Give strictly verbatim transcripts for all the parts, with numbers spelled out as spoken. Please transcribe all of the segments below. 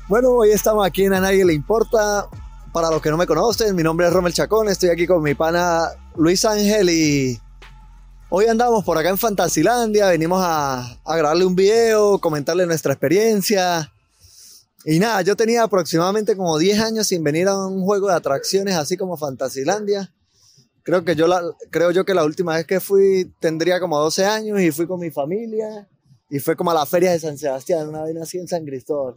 Bueno, hoy estamos aquí en A Nadie Le Importa. Para los que no me conocen, mi nombre es Romel Chacón, estoy aquí con mi pana Luis Ángel y hoy andamos por acá en Fantasilandia, venimos a, a grabarle un video, comentarle nuestra experiencia. Y nada, yo tenía aproximadamente como diez años sin venir a un juego de atracciones así como Fantasilandia. Creo que yo la, creo yo que la última vez que fui tendría como doce años y fui con mi familia y fue como a la feria de San Sebastián, una vez así en San Cristóbal.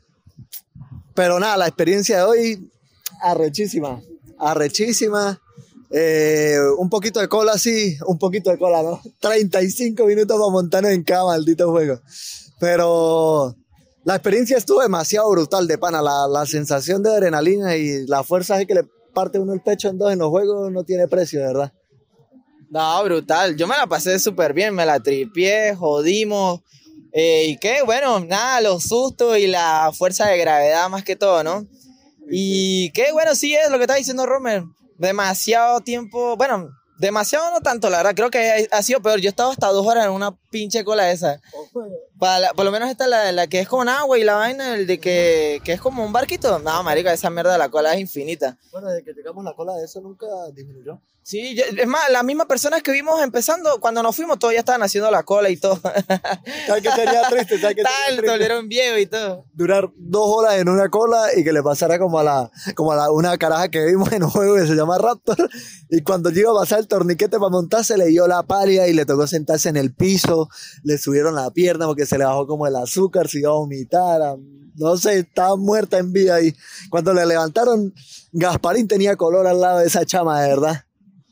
Pero nada, la experiencia de hoy, arrechísima, arrechísima. Eh, un poquito de cola, sí, un poquito de cola, ¿no? treinta y cinco minutos para montarnos en cada maldito juego. Pero la experiencia estuvo demasiado brutal de pana. La, la sensación de adrenalina y la fuerza de que le parte uno el pecho en dos en los juegos no tiene precio, de verdad. No, brutal. Yo me la pasé súper bien, me la tripié, jodimos. Eh, y qué, bueno, nada, los sustos y la fuerza de gravedad más que todo, ¿no? Y qué, bueno, sí es lo que está diciendo Romer. Demasiado tiempo, bueno, demasiado no tanto, la verdad, creo que ha sido peor. Yo he estado hasta dos horas en una pinche cola esa. Para la, por lo menos esta la, la que es con agua y la vaina, el de que, que es como un barquito. No, marica, esa mierda de la cola es infinita. Bueno, desde que llegamos la cola de eso nunca disminuyó. Sí, yo, es más, las mismas personas que vimos empezando, cuando nos fuimos, todavía estaban haciendo la cola y todo. ¿Sabes qué sería triste? ¿Sabes qué Tal, sería triste? un viejo y todo. Durar dos horas en una cola y que le pasara como a la como a la, una caraja que vimos en un juego que se llama Raptor. Y cuando llegó a pasar el torniquete para montarse, le dio la palia y le tocó sentarse en el piso. Le subieron la pierna porque se le bajó como el azúcar, se iba a vomitar. A, no sé, estaba muerta en vida. Y cuando le levantaron, Gasparín tenía color al lado de esa chama, de verdad.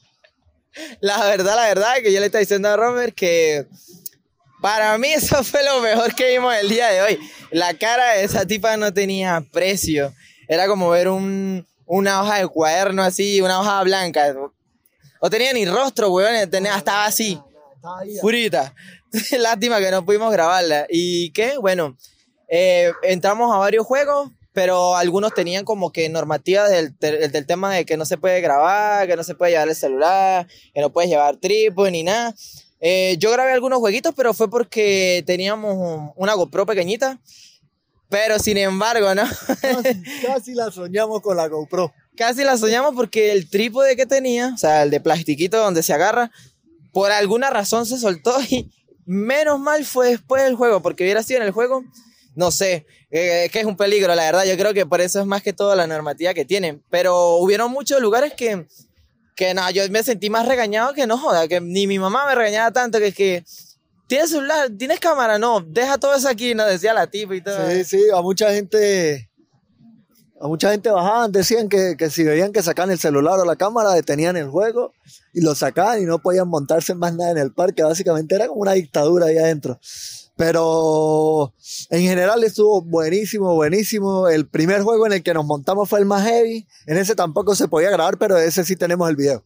La verdad, la verdad, que yo le estaba diciendo a Robert que para mí eso fue lo mejor que vimos el día de hoy. La cara de esa tipa no tenía precio. Era como ver un, una hoja de cuaderno así, una hoja blanca. No tenía ni rostro, weón, tenía, estaba así, purita. Lástima que no pudimos grabarla. ¿Y qué? Bueno, eh, entramos a varios juegos, pero algunos tenían como que normativas del, del, del tema de que no se puede grabar, que no se puede llevar el celular, que no puedes llevar trípode ni nada. Eh, yo grabé algunos jueguitos, pero fue porque teníamos una GoPro pequeñita, pero sin embargo, ¿no? Casi, casi la soñamos con la GoPro. Casi la soñamos porque el trípode que tenía, o sea, el de plastiquito donde se agarra, por alguna razón se soltó y menos mal fue después del juego, porque hubiera sido en el juego, no sé, eh, que es un peligro, la verdad. Yo creo que por eso es más que todo la normativa que tienen. Pero hubieron muchos lugares que, que no, yo me sentí más regañado que no joda, que ni mi mamá me regañaba tanto, que es que, ¿tienes celular? ¿Tienes cámara? No, deja todo eso aquí, nos decía la tipa y todo. Sí, sí, a mucha gente, a mucha gente bajaban, decían que, que si veían que sacaban el celular o la cámara, detenían el juego y lo sacaban y no podían montarse más nada en el parque. Básicamente era como una dictadura ahí adentro. Pero en general estuvo buenísimo, buenísimo. El primer juego en el que nos montamos fue el más heavy. En ese tampoco se podía grabar, pero de ese sí tenemos el video.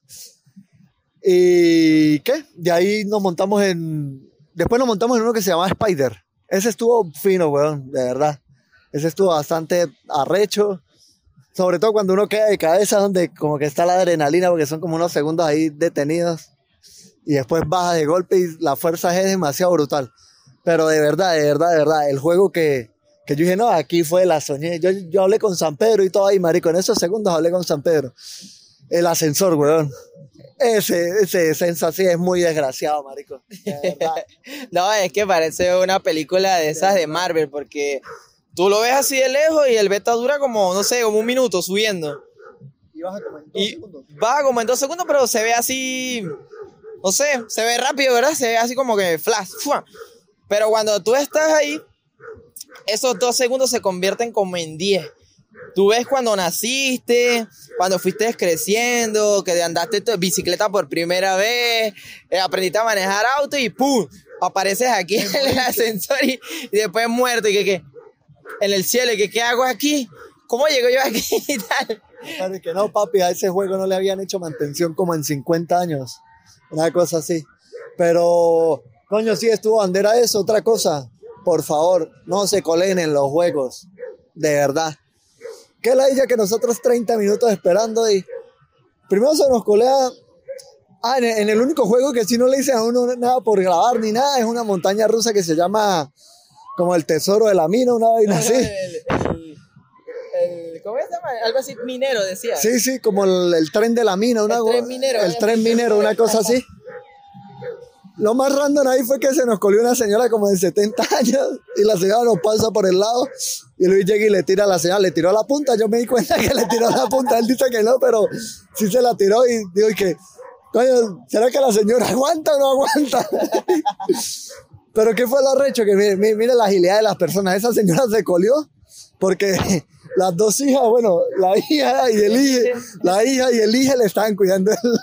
¿Y qué? De ahí nos montamos en... Después nos montamos en uno que se llamaba Spider. Ese estuvo fino, weón, de verdad. Ese estuvo bastante arrecho. Sobre todo cuando uno queda de cabeza, donde como que está la adrenalina, porque son como unos segundos ahí detenidos. Y después baja de golpe y la fuerza es demasiado brutal. Pero de verdad, de verdad, de verdad, el juego que, que yo dije, no, aquí fue, la soñé. Yo, yo hablé con San Pedro y todo ahí, marico. En esos segundos hablé con San Pedro. El ascensor, weón. Ese, ese ascensor así es muy desgraciado, marico. De verdad. No, es que parece una película de esas de Marvel, porque tú lo ves así de lejos y el beta dura como, no sé, como un minuto subiendo. Y baja como en dos y segundos. Baja como en dos segundos, pero se ve así, no sé, se ve rápido, ¿verdad? Se ve así como que flash, ¡fua! Pero cuando tú estás ahí, esos dos segundos se convierten como en diez. Tú ves cuando naciste, cuando fuiste creciendo, que andaste en bicicleta por primera vez, eh, aprendiste a manejar auto y ¡pum! Apareces aquí en el ascensor y, y después muerto y que, que en el cielo y que ¿qué hago aquí? ¿Cómo llego yo aquí y tal? Claro que no, papi, a ese juego no le habían hecho mantención como en cincuenta años. Una cosa así. Pero... Coño, sí, estuvo bandera eso. Otra cosa, por favor, no se colen en los juegos. De verdad. Qué ladilla que nosotros treinta minutos esperando y... Primero se nos colea... Ah, en el, en el único juego que sí no le dicen a uno nada por grabar ni nada, es una montaña rusa que se llama como el tesoro de la mina, una vaina así. El, llama? Algo así, minero, decía. Sí, sí, como el, el tren de la mina. Una, el tren minero. El tren minero, una cosa así. Lo más random ahí fue que se nos colió una señora como de setenta años y la señora nos pasa por el lado y Luis llega y le tira a la señora, le tiró la punta. Yo me di cuenta que le tiró la punta. Él dice que no, pero sí se la tiró y digo y que, coño, ¿será que la señora aguanta o no aguanta? Pero ¿qué fue lo arrecho? Que mire, mire, mire la agilidad de las personas. Esa señora se colió porque las dos hijas, bueno, la hija y el hijo, la hija y el hijo le estaban cuidando el...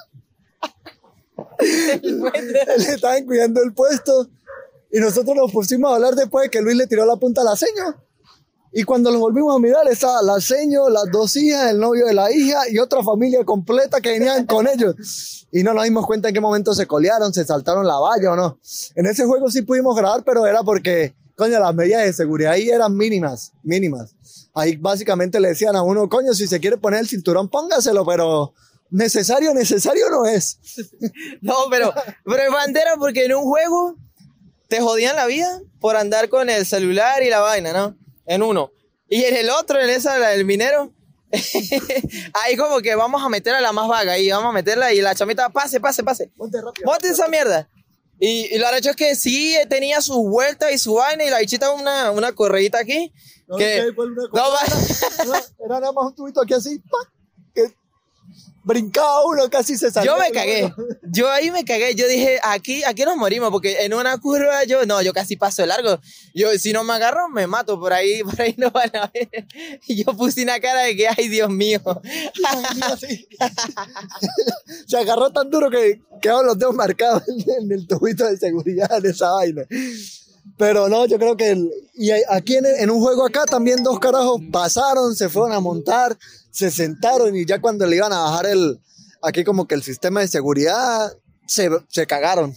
le estaban cuidando el puesto y nosotros nos pusimos a hablar después de que Luis le tiró la punta a la seño y cuando los volvimos a mirar estaba la seño, las dos hijas, el novio de la hija y otra familia completa que venían con ellos y no nos dimos cuenta en qué momento se colearon, se saltaron la valla o no. En ese juego sí pudimos grabar, pero era porque coño, las medidas de seguridad ahí eran mínimas, mínimas. Ahí básicamente le decían a uno, coño, si se quiere poner el cinturón póngaselo, pero necesario, necesario no es. No, pero, pero es bandera porque en un juego te jodían la vida por andar con el celular y la vaina, ¿no? En uno. Y en el otro, en esa, la del minero, ahí como que vamos a meter a la más vaga y vamos a meterla y la chamita, pase, pase, pase. Monte rápido. Monte esa mierda. Y, y lo hecho es que sí tenía su vuelta y su vaina y la bichita una, una correíta aquí. No, que, no, no, era, era nada más un tubito aquí así, ¡pac! Que brincaba uno, casi se salió. Yo me cagué, yo ahí me cagué, yo dije, aquí, aquí nos morimos, porque en una curva yo, no, yo casi paso de largo, yo si no me agarro, me mato, por ahí, por ahí no van a ver, y yo puse una cara de que, ay, Dios mío. Se agarró tan duro que quedaron los dedos marcados en el tubito de seguridad de esa vaina. Pero no, yo creo que el, y aquí en, en un juego acá también dos carajos pasaron, se fueron a montar, se sentaron y ya cuando le iban a bajar el, aquí como que el sistema de seguridad, se, se cagaron.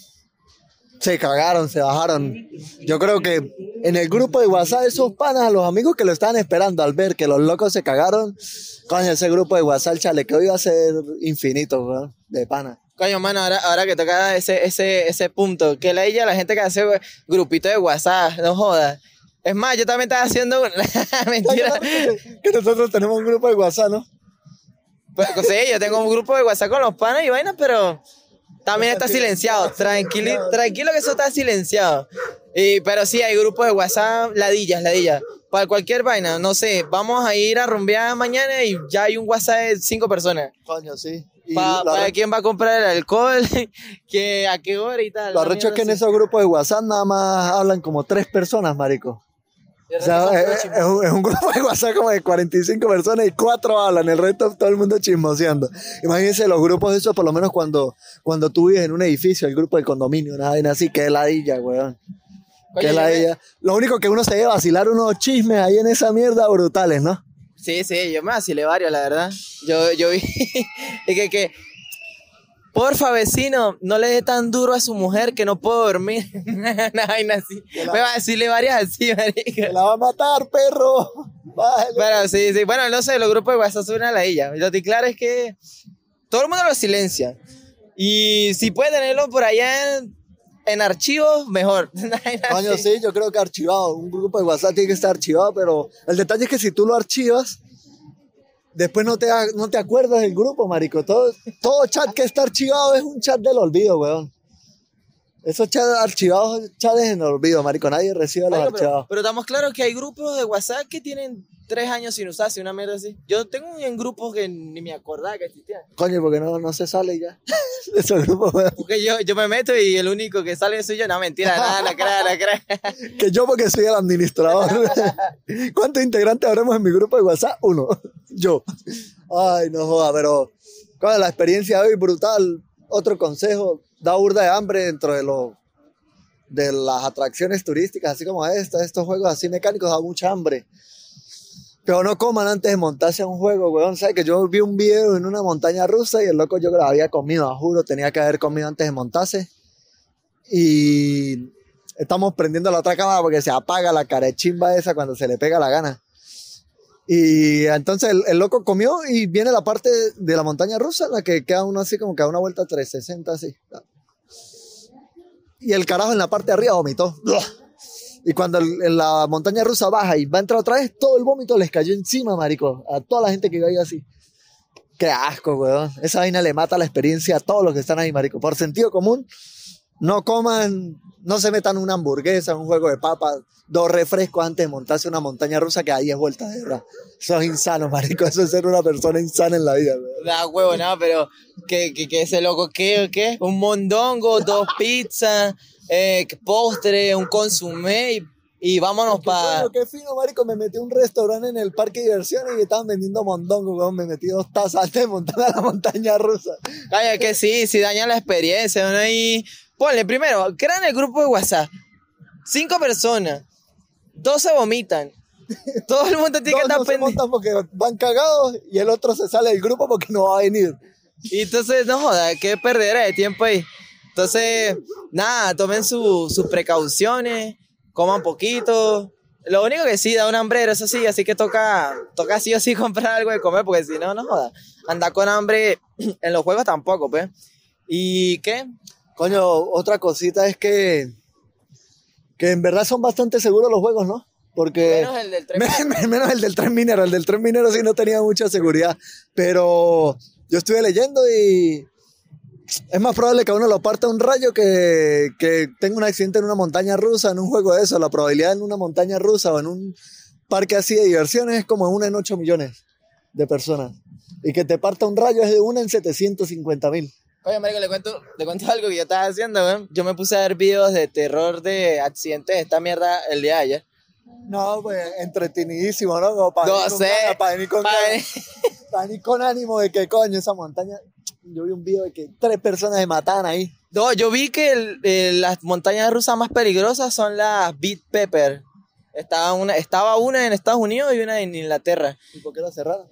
Se cagaron, se bajaron. Yo creo que en el grupo de WhatsApp, esos panas, los amigos que lo estaban esperando al ver que los locos se cagaron, coño, ese grupo de WhatsApp, el chalequeo iba a ser infinito, ¿no? De pana. Coño, mano, ahora, ahora que toca ese, ese, ese punto, que la ella, la gente que hace grupito de WhatsApp, no jodas. Es más, yo también estaba haciendo una mentira. Que nosotros tenemos un grupo de WhatsApp, ¿no? Pues, sí, yo tengo un grupo de WhatsApp con los panas y vainas, pero también está silenciado. Tranquilo, tranquilo que eso está silenciado. Y, pero sí, hay grupos de WhatsApp, ladillas, ladillas. Para cualquier vaina, no sé, vamos a ir a rumbear mañana y ya hay un WhatsApp de cinco personas. Coño, sí. Para pa quién va a comprar el alcohol, que a qué hora y tal. Lo arrecho es que en esos grupos de WhatsApp nada más hablan como tres personas, marico. O sea, es, es, un, es un grupo de WhatsApp como de cuarenta y cinco personas y cuatro hablan, el resto todo el mundo chismoseando. Imagínense los grupos de esos, por lo menos cuando, cuando tú vives en un edificio, el grupo del condominio, una vaina así, que ladilla, weón. Que ladilla. Lo único que uno se debe vacilar unos chismes ahí en esa mierda brutales, ¿no? Sí, sí, yo me vacilé varios, la verdad. Yo, yo vi y que, que, porfa, vecino, no le dé tan duro a su mujer que no puedo dormir. Una vaina así. La... Me vacilé varias así, marica. La va a matar, perro. Vale. Bueno, sí, sí. Bueno, no sé, los grupos de WhatsApp son una ladilla. Lo que claro es que todo el mundo lo silencia. Y si puede tenerlo por allá en, en archivos, mejor. Coño, sí, yo creo que archivado. Un grupo de WhatsApp tiene que estar archivado, pero el detalle es que si tú lo archivas, después no te, no te acuerdas del grupo, marico. Todo, todo chat que está archivado es un chat del olvido, weón. Esos chats archivados, chats en el olvido, marico. Nadie recibe los Ay, no, archivados. Pero, pero estamos claros que hay grupos de WhatsApp que tienen tres años sin usarse, una mierda así. Yo tengo en grupos que ni me acordaba que existían. Coño, porque no, no se sale ya. Esos grupos, weón. Porque yo, yo me meto y el único que sale soy yo. No, mentira, nada, la cara, la cara. Que yo porque soy el administrador. ¿Cuántos integrantes habremos en mi grupo de WhatsApp? Uno. Yo. Ay, no joda, pero con la experiencia de hoy brutal. Otro consejo, da burda de hambre dentro de lo, de las atracciones turísticas, así como esta, estos juegos así mecánicos, da mucha hambre. Pero no coman antes de montarse a un juego, weón. ¿Sabes? Que yo vi un video en una montaña rusa y el loco yo que lo había comido, a juro, tenía que haber comido antes de montarse. Y estamos prendiendo la otra cámara porque se apaga la carechimba esa cuando se le pega la gana. Y entonces el, el loco comió y viene la parte de la montaña rusa en la que queda uno así como que da una vuelta trescientos sesenta así. Y el carajo en la parte de arriba vomitó. Y cuando el- en la montaña rusa baja y va a entrar otra vez, todo el vómito les cayó encima, marico. A toda la gente que iba ahí así. Qué asco, weón. Esa vaina le mata la experiencia a todos los que están ahí, marico. Por sentido común, no coman, no se metan una hamburguesa, un juego de papas, dos refrescos antes de montarse una montaña rusa que a diez vueltas de verdad. Eso es insano, marico. Eso es ser una persona insana en la vida, weón. Da huevo, no, pero que, que, que ese loco, ¿qué? ¿Qué? Un mondongo, dos pizzas, eh, postre, un consumé y, y vámonos para... Coño, qué fino, marico. Me metí a un restaurante en el parque de diversiones y estaban vendiendo mondongo, weón. Me metí dos tazas antes de montar a la montaña rusa. Calla, que sí, sí daña la experiencia, ¿no? Y ponle, primero, crean el grupo de WhatsApp. Cinco personas, dos se vomitan. Todo el mundo tiene Dos que estar no se pendiente. montan porque van cagados y el otro se sale del grupo porque no va a venir. Y entonces, no joda, qué perdera de tiempo ahí. Entonces, nada, tomen su- sus precauciones, coman poquito. Lo único que sí, da un hambrero, eso sí, así que toca, toca sí o sí comprar algo de comer, porque si no, no joda. Andar con hambre en los juegos tampoco, pues. ¿Y qué? Coño, otra cosita es que, que en verdad son bastante seguros los juegos, ¿no? Porque Menos el del tren. Men- menos el del tren minero, el del tren minero sí no tenía mucha seguridad, pero yo estuve leyendo y es más probable que a uno lo parta un rayo que, que tenga un accidente en una montaña rusa, en un juego de eso. La probabilidad en una montaña rusa o en un parque así de diversiones es como una en ocho millones de personas. Y que te parta un rayo es de una en setecientos cincuenta mil. Oye, marico, le cuento, le cuento algo que yo estaba haciendo, weón. Yo me puse a ver videos de terror de accidentes de esta mierda el día de ayer. No, pues entretenidísimo, ¿no? Como para No venir con sé, ganas, para venir con pa' ganas, venir- para venir con ánimo de que coño esa montaña. Yo vi un video de que tres personas se mataban ahí. No, yo vi que el- el- las montañas rusas más peligrosas son las Big Pepper. Estaba una, estaba una en Estados Unidos y una en Inglaterra. ¿Y por qué la cerraron?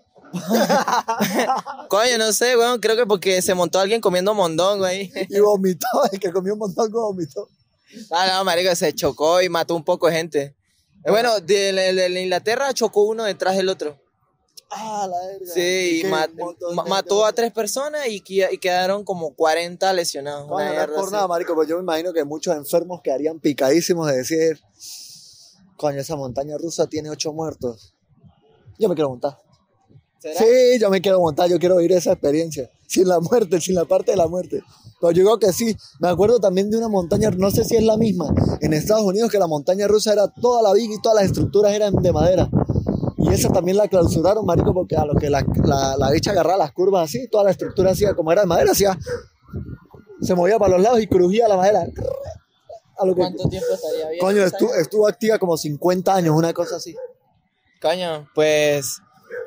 Coño, no sé, weón, creo que porque se montó alguien comiendo mondongo ahí. Y vomitó, el que comió un montón vomitó. Ah, no, marico, se chocó y mató un poco de gente. Eh, Bueno, de, de- de Inglaterra chocó uno detrás del otro. Ah, la verga. Sí, y ¿Qué? ma- Un montón de ma- gente mató a muerta. tres personas y, qui- y quedaron como cuarenta lesionados. Coño, una no es mierda por así. nada, marico, pues yo me imagino que muchos enfermos quedarían picadísimos de decir, coño, esa montaña rusa tiene ocho muertos. Yo me quiero montar. ¿Será? Sí, yo me quiero montar, yo quiero vivir esa experiencia. Sin la muerte, sin la parte de la muerte. Pero yo digo que sí. Me acuerdo también de una montaña, no sé si es la misma, en Estados Unidos, que la montaña rusa era toda la viga y todas las estructuras eran de madera. Y esa también la clausuraron, marico, porque a lo que la, la, la bicha agarraba las curvas así, toda la estructura hacía, como era de madera, hacía, se movía para los lados y crujía la madera. A lo que, ¿Cuánto tiempo estaría bien? coño, estuvo, estuvo activa como cincuenta años, una cosa así. Coño, pues.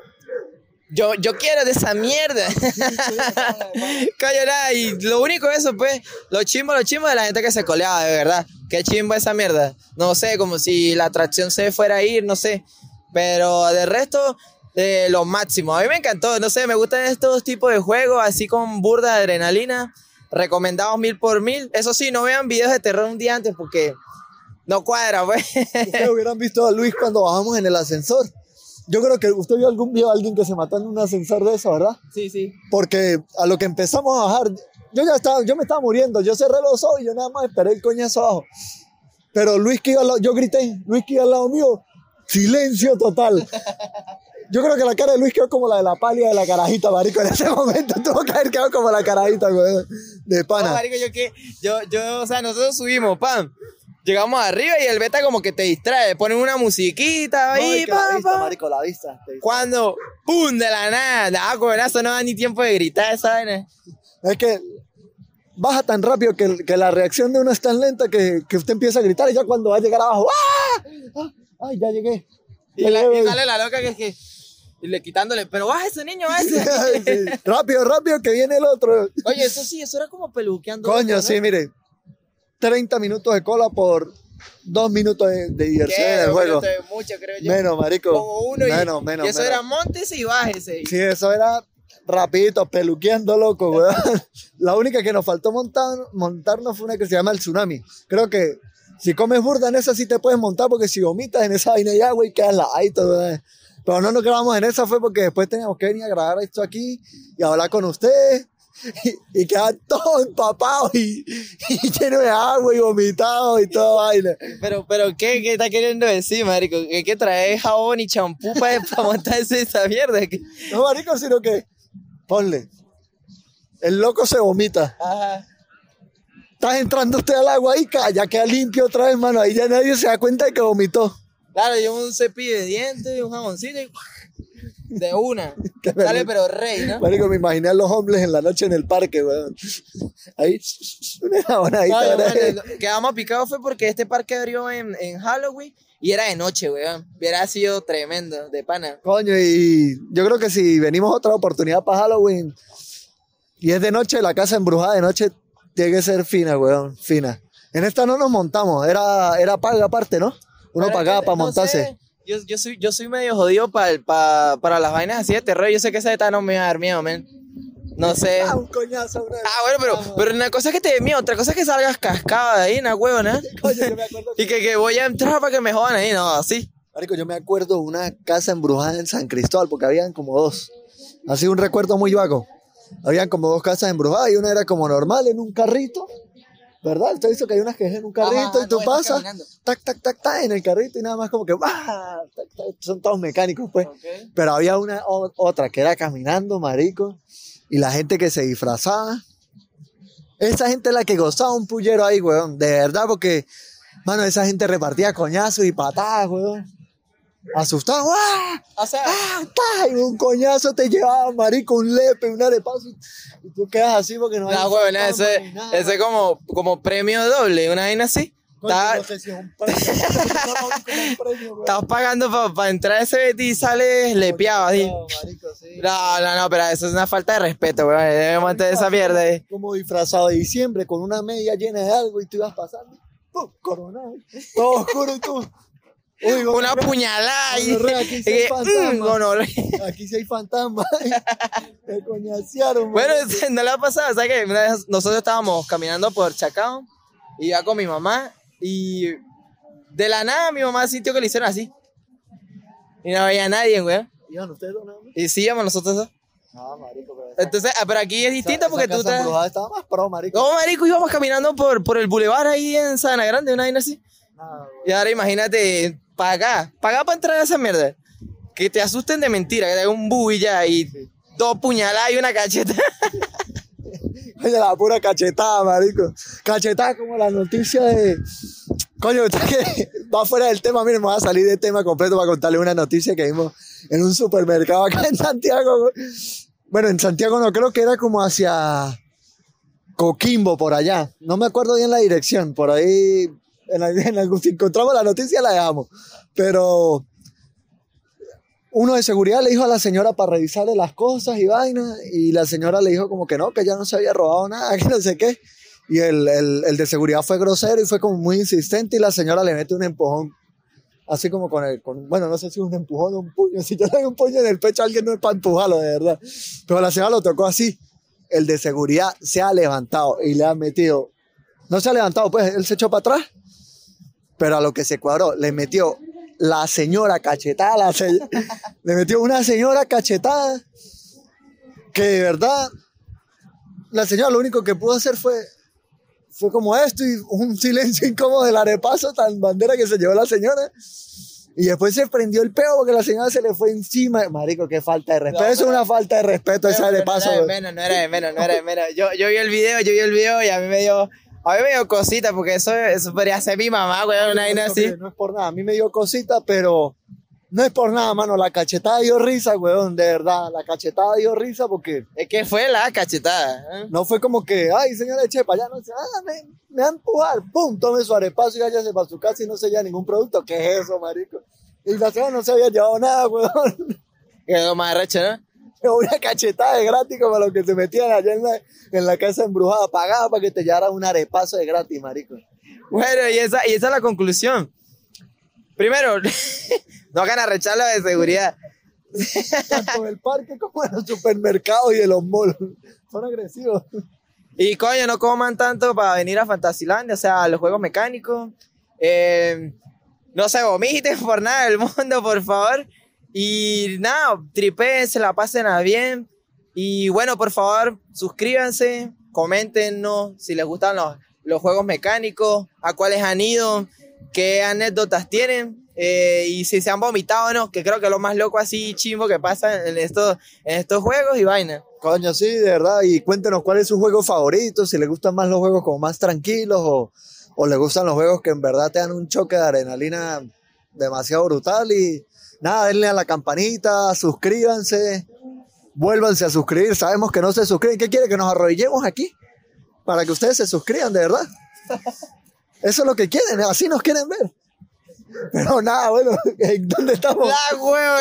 Yo, yo quiero de esa mierda. Coño, nada, y lo único eso, pues, lo chimbo, lo chimbo de la gente que se coleaba, de verdad. Qué chimbo esa mierda. No sé, como si la atracción se fuera a ir, no sé. Pero de resto, eh, lo máximo. A mí me encantó, no sé, me gustan estos tipos de juegos, así con burda de adrenalina. Recomendados mil por mil. Eso sí, no vean videos de terror un día antes porque no cuadra, pues. Ustedes hubieran visto a Luis cuando bajamos en el ascensor. Yo creo que usted vio algún video de alguien que se mató en un ascensor de eso, ¿verdad? Sí, sí. Porque a lo que empezamos a bajar, yo ya estaba, yo me estaba muriendo, yo cerré los ojos y yo nada más esperé el coñazo abajo. Pero Luis que iba al lado, yo grité, Luis que iba al lado mío, silencio total. Yo creo que la cara de Luis quedó como la de la palia de la carajita, marico. En ese momento tuvo que haber quedado como la carajita, güey, de No, pana. marico, yo que, yo, yo, o sea, nosotros subimos, pam. Llegamos arriba y el beta como que te distrae, ponen una musiquita No, ahí, es que la pam, vista, pam. marico, la vista. te- Cuando, pum, de la nada, ah, cobrazo, no da ni tiempo de gritar esa vaina. Es que baja tan rápido que, que la reacción de uno es tan lenta que, que usted empieza a gritar y ya cuando va a llegar abajo, ¡ah! ¡Ah! ¡Ay, ya llegué! Y, Ya la- llegué. y sale la loca que es que, y le quitándole, pero baja ese niño, baja ese. Sí, rápido, rápido, que viene el otro. Oye, eso sí, eso era como peluqueando. Coño, ¿no? sí, mire. treinta minutos de cola por dos minutos de, de diversión ¿Qué? en el Dos juego. minutos de mucho, creo yo. Menos, marico. Como uno y, menos, menos, y eso menos. era móntese y bájese. Sí, eso era rapidito, peluqueando, loco, weón. La única que nos faltó montar, montarnos fue una que se llama el tsunami. Creo que si comes burda en esa sí te puedes montar, porque si vomitas en esa vaina de agua y quedas la ahí todo, weón. Pero no nos grabamos en esa, fue porque después teníamos que venir a grabar esto aquí y hablar con ustedes y, y quedan todos empapados y, y llenos de agua y vomitados y toda vaina. Pero, pero, ¿qué, qué está queriendo decir, marico? ¿Qué, qué trae jabón y champú para montarse esa mierda? ¿Qué? No, marico, sino que, ponle, el loco se vomita. Ajá. Estás entrando usted al agua y ya queda limpio otra vez, mano. Ahí ya nadie se da cuenta de que vomitó. Claro, llevo un cepillo de dientes, un jaboncito y... De una. Qué Sale vergüenza. pero rey, ¿no? Marico, me imaginé a los hombres en la noche en el parque, weón. Ahí, una jabonadita. Claro, ¿verdad? bueno, lo- quedamos picados fue porque este parque abrió en, en Halloween y era de noche, weón. Hubiera sido tremendo, de pana. Coño, y yo creo que si venimos otra oportunidad para Halloween y es de noche, la casa embrujada de noche tiene que ser fina, weón, fina. En esta no nos montamos, era, era paga aparte, ¿no? Uno Pero es pagaba que, para no montarse. sé, yo, yo, soy, yo soy medio jodido pa, pa- para las vainas así de terror. Yo sé que esa esta no me va a dar miedo, men. No sé. Ah, un coñazo, bro. Ah, bueno, pero, pero una cosa es que te dé miedo, otra cosa es que salgas cascada de ahí, una huevona. Coño, yo me acuerdo que- Y que, que voy a entrar para que me jodan ahí, no, así. Marico, yo me acuerdo de una casa embrujada en San Cristóbal, porque habían como dos. Así un recuerdo muy vago. Habían como dos casas embrujadas y una era como normal en un carrito, ¿verdad? Usted dice que hay unas que es en un carrito Ajá, y tú no, estás pasas, caminando. tac, tac, tac, tac, en el carrito y nada más como que, ¡ah! Tac, tac, son todos mecánicos, pues. Ok. Pero había una o- otra que era caminando, marico, y la gente que se disfrazaba. Esa gente es la que gozaba un pullero ahí, weón. De verdad, porque, mano, esa gente repartía coñazos y patadas, weón. Asustado, ¡ah! O sea, ¡Ah! ¡Ta! Y un coñazo te llevaba, marico, un lepe, un arepazo. Y tú quedas así porque no hay. no, huevona, fantasma ese, ni nada. ese como, como premio doble, una vaina así. Coño, Estás no sé si es un premio. No, como un premio, weón. estás pagando para entrar a ese Betty y sales lepeado así. No, marico, sí. No, no, no, pero eso es una falta de respeto, weón. Debemos mantener esa mierda ahí. Como disfrazado de diciembre con una media llena de algo y tú ibas pasando. ¡Pum! Coronado. Todo oscuro y tú. Uy, Una gonorrea, puñalada ahí. gonorrea, aquí sí hay Y que, fantasma. mm, gonorrea. Aquí sí hay fantasmas. Me coñacearon. Bueno, marico. no le ha pasado, ¿sabes qué? Una vez nosotros estábamos caminando por Chacao y iba con mi mamá y de la nada mi mamá sintió que le hicieron así. Y no había nadie, güey. Iban ustedes dos nada más. Y sí, íbamos nosotros dos. No, marico, pero esa- Entonces, ah, pero aquí es distinto esa- porque esa tú casa estás... embrujada estaba más pro, marico. No, marico, íbamos caminando por, por el bulevar ahí en Sabana Grande, una vaina así. Nada, güey. Y ahora imagínate, pagar, pagar para entrar a esa mierda. Que te asusten de mentira, que te hagan un bu y ya, y dos puñaladas y una cacheta. Oye, la pura cachetada, marico. Cachetada como la noticia de... Coño, usted que va fuera del tema, miren, me voy a salir del tema completo para contarle una noticia que vimos en un supermercado acá en Santiago. Bueno, en Santiago no, creo que era como hacia Coquimbo, por allá. No me acuerdo bien la dirección, por ahí, en, la- en algún, si encontramos la noticia la dejamos. Pero uno de seguridad le dijo a la señora para revisarle las cosas y vainas, y la señora le dijo como que no, que ya no se había robado nada, que no sé qué. Y el, el, el de seguridad fue grosero y fue como muy insistente y la señora le mete un empujón. Así como con el, con, bueno, no sé si un empujón o un puño. Si yo le doy un puño en el pecho a alguien no es para empujarlo, de verdad. Pero la señora lo tocó así. El de seguridad se ha levantado y le ha metido, no se ha levantado, pues él se echó para atrás. Pero a lo que se cuadró, le metió la señora cachetada, la se- le metió una señora cachetada que de verdad, la señora lo único que pudo hacer fue, fue como esto y un silencio incómodo del arepaso tan bandera que se llevó la señora. Y después se prendió el peo porque la señora se le fue encima. Marico, qué falta de respeto. No, Eso es una falta de respeto ese Pero arepaso. no era de güey. menos, no era de menos, no era de menos. Yo, yo vi el video, yo vi el video y a mí me dio, a mí me dio cosita porque eso, eso podría ser mi mamá, güey, una vaina Eso, así. mire, no es por nada. A mí me dio cosita, pero no es por nada, mano. La cachetada dio risa, weón, de verdad. La cachetada dio risa porque Es que fue la cachetada. ¿eh? no fue como que, ay, señora Chepa, ya no sé, ah, me, me va a empujar. Pum, tome su arepazo y váyase para su casa y no se lleva ningún producto. ¿Qué es eso, marico? Y la señora no se había llevado nada, weón. Quedó más arrecho, ¿no? Una cachetada de gratis como lo que se metían allá en la, en la casa embrujada. Pagaba para que te llevara un arepazo de gratis, marico. Bueno, y esa, y esa es la conclusión. Primero, no hagan arrecharlo de seguridad. Tanto en el parque como en los supermercados y en los malls. Son agresivos. Y coño, no coman tanto para venir a Fantasilandia, o sea, a los juegos mecánicos. Eh, no se vomiten por nada del mundo, por favor. Y nada, tripeen, se la pasen a bien. Y bueno, por favor, suscríbanse, coméntenos si les gustan los, los juegos mecánicos, a cuáles han ido, qué anécdotas tienen. Eh, y si se han vomitado o no, que creo que es lo más loco así chimbo que pasa en estos, en estos juegos y vaina. Coño, sí, de verdad. Y cuéntenos cuál es su juego favorito, si les gustan más los juegos como más tranquilos o, o les gustan los juegos que en verdad te dan un choque de adrenalina demasiado brutal. Y nada, denle a la campanita, suscríbanse, vuélvanse a suscribir. Sabemos que no se suscriben. ¿Qué quiere? Que nos arrodillemos aquí para que ustedes se suscriban, de verdad. Eso es lo que quieren, así nos quieren ver. Pero nada, bueno, ¿dónde estamos? La huevo.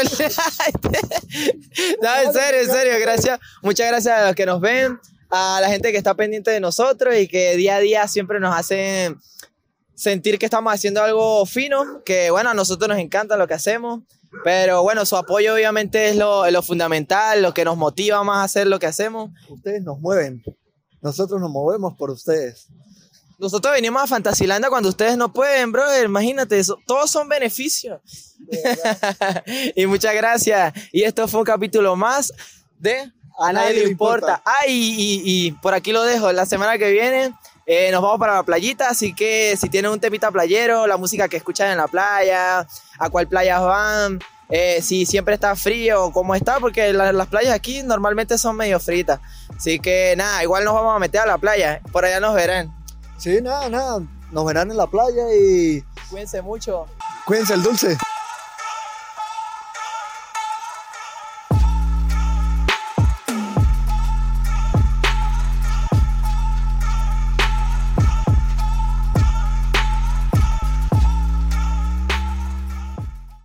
No, en serio, en serio, gracias. Muchas gracias a los que nos ven, a la gente que está pendiente de nosotros y que día a día siempre nos hacen sentir que estamos haciendo algo fino, que bueno, a nosotros nos encanta lo que hacemos, pero bueno, su apoyo obviamente es lo, es lo fundamental, lo que nos motiva más a hacer lo que hacemos. Ustedes nos mueven, nosotros nos movemos por ustedes. Nosotros venimos a Fantasilandia cuando ustedes no pueden, brother, imagínate, eso, todos son beneficios. Y muchas gracias. Y esto fue un capítulo más de A Nadie Le Importa. Ay, y, y, y por aquí lo dejo, la semana que viene eh, nos vamos para la playita, así que si tienen un temita playero, la música que escuchan en la playa, a cuál playas van, eh, si siempre está frío o cómo está, porque la, las playas aquí normalmente son medio fritas. Así que nada, igual nos vamos a meter a la playa, por allá nos verán. Sí, nada, nada. Nos verán en la playa y... Cuídense mucho. Cuídense el dulce.